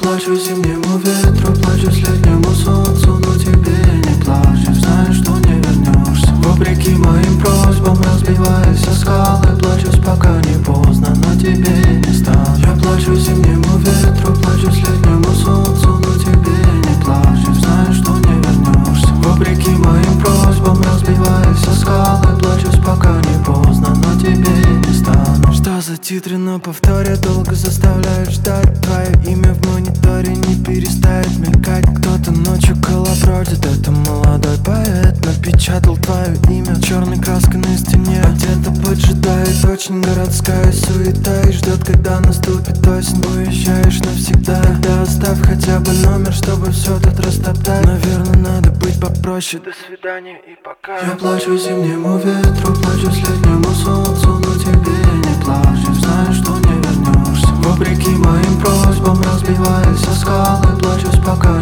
плачу зимнему ветру, плачусь летнему солнцу, но тебе не плачу, знаю, что не вернешься. Вопреки моим просьбам, разбиваясь о скалы, плачусь, пока не поздно, но тебе не стану. Я плачу зимнему ветру, плачусь летнему солнцу, но тебе не плачу, знаю, что не вернешься. Вопреки моим просьбам, разбиваясь о скалы, плачусь, пока не поздно, но тебе не стану. Что за титры на повторе долго заставляют ждать? Твое имя в мониторе не перестает мелькать. Кто-то ночью колобродит, это молодой поэт напечатал твое имя черной краской на стене. А где-то поджидает очень городская суета и ждет, когда наступит осень. Уезжаешь навсегда, тогда оставь хотя бы номер, чтобы все тут растоптать. Наверное, надо быть попроще. До свидания и пока. Я плачу зимнему ветру, плачусь летнему солнцу, но тебе не плачу, знаю, что не вернешься. Вопреки моим просьбам, разбиваясь о скалы, плачусь, пока